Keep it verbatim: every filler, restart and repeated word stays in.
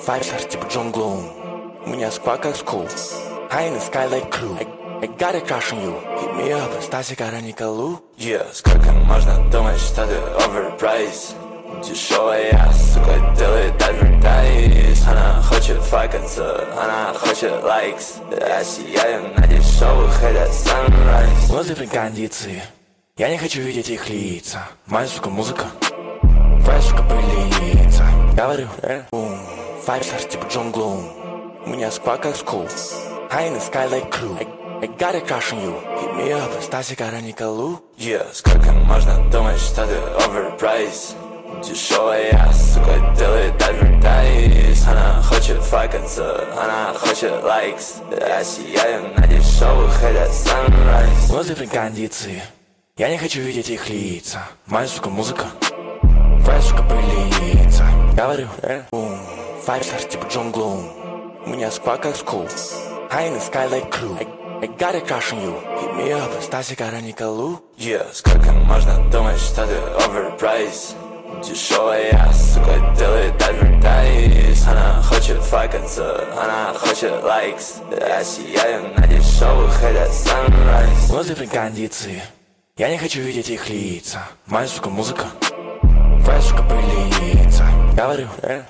Five stars типа Джон Глум. У меня сквад как скул. High in the sky like crew. I, I got a crush on you. Hit me up, Стасик, Ара, Николу. Yeah, сколько можно думать, что ты overpriced. Дешевая, сука, делает адвертайз. Она хочет факаться, она хочет лайкс. Я сияю на дешевых, это sunrise. Лозы кондиции, я не хочу видеть их лица. Моя, сука, музыка, твоя, сука, пылится. Говорю, бум, five stars типа Джон Глум. У меня сквад как скул. High in the sky like crew. I, I got a crush on you. Hit me up, Стасик, Ара, Николу. Yeah, сколько можно думать, что ты overpriced. Дешевая, сука, делает адвертайз. Она хочет факаться, она хочет лайкс. Я сияю на дешевых, это sunrise. Лозы кондиции, я не хочу видеть их лица. Моя, сука, музыка, твоя, сука, пылится. Говорю, бум, five stars типа Джон Глум. У меня сквад как скул. High in the sky like crew. I, I got a crush on you. Hit me up, Стасик, Ара, Николу. Yeah, сколько можно думать, что ты overpriced. Дешевая, сука, делает адвертайз. Она хочет факаться, она хочет лайкс. Я сияю на дешевых, это sunrise. Лозы кондиции, я не хочу видеть их лица. Моя, сука, музыка, твоя, сука, пылится. Говорю,